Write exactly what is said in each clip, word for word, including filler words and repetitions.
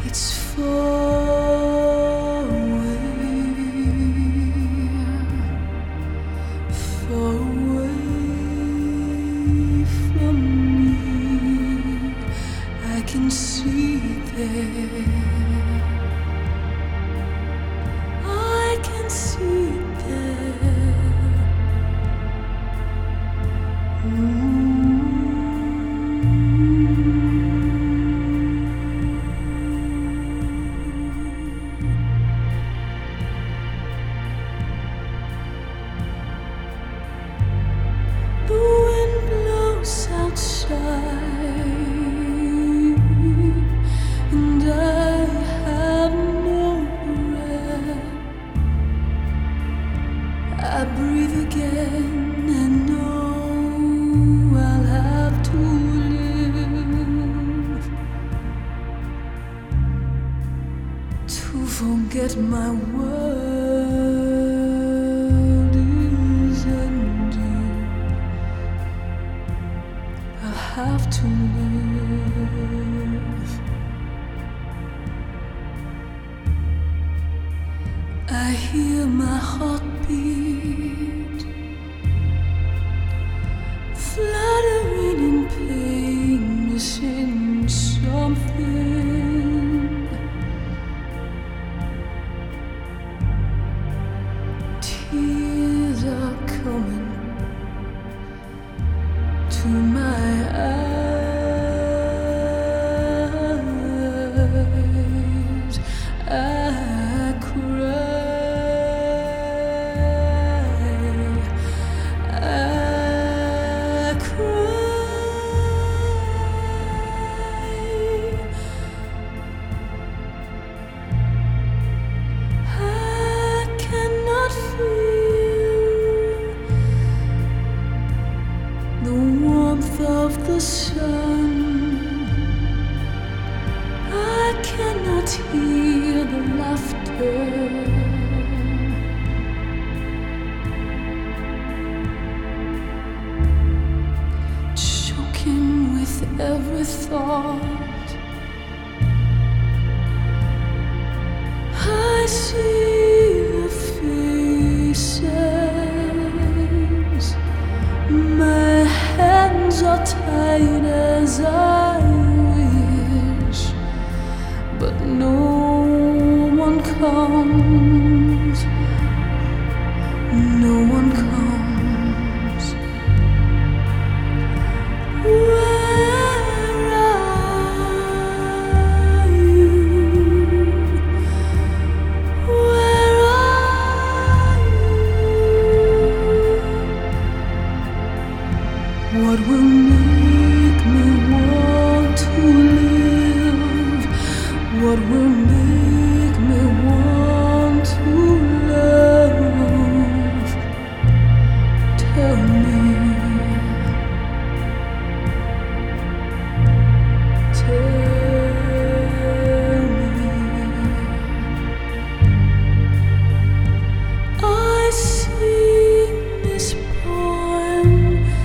It's far away, far away from me. I can see it there. I can see it there. Mm. The wind blows outside, and I have no breath. I breathe again and know I'll have to live to forget my world is ending. I'll have to live. I hear my heartbeat fluttering in pain, missing something. Tears are coming to my eyes. I cry, I cry. I cannot feel the warmth of the sun. I cannot hear the laughter. Choking with every thought, I see the faces. My hands are tied as I wish, but no one comes. No one comes. Where are you? Where are you? What will make me want to live? What will make me want to love? Tell me. Tell me. I sing this poem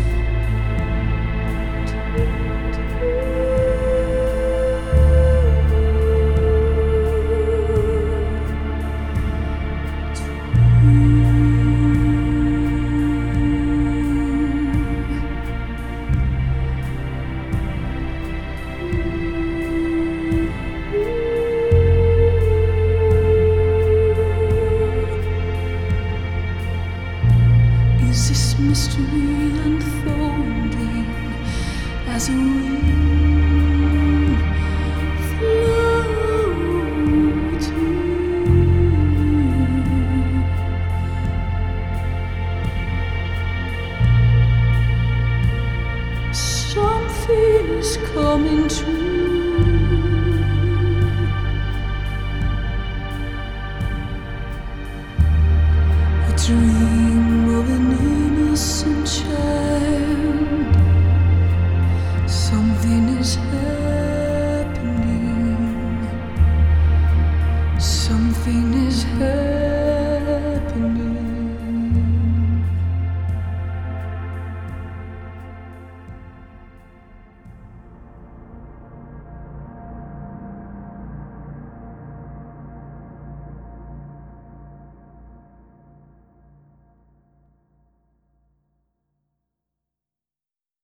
Is this mystery unfolding as a wind floating? Something is coming true. A dream of an innocent child. Something is happening. Something is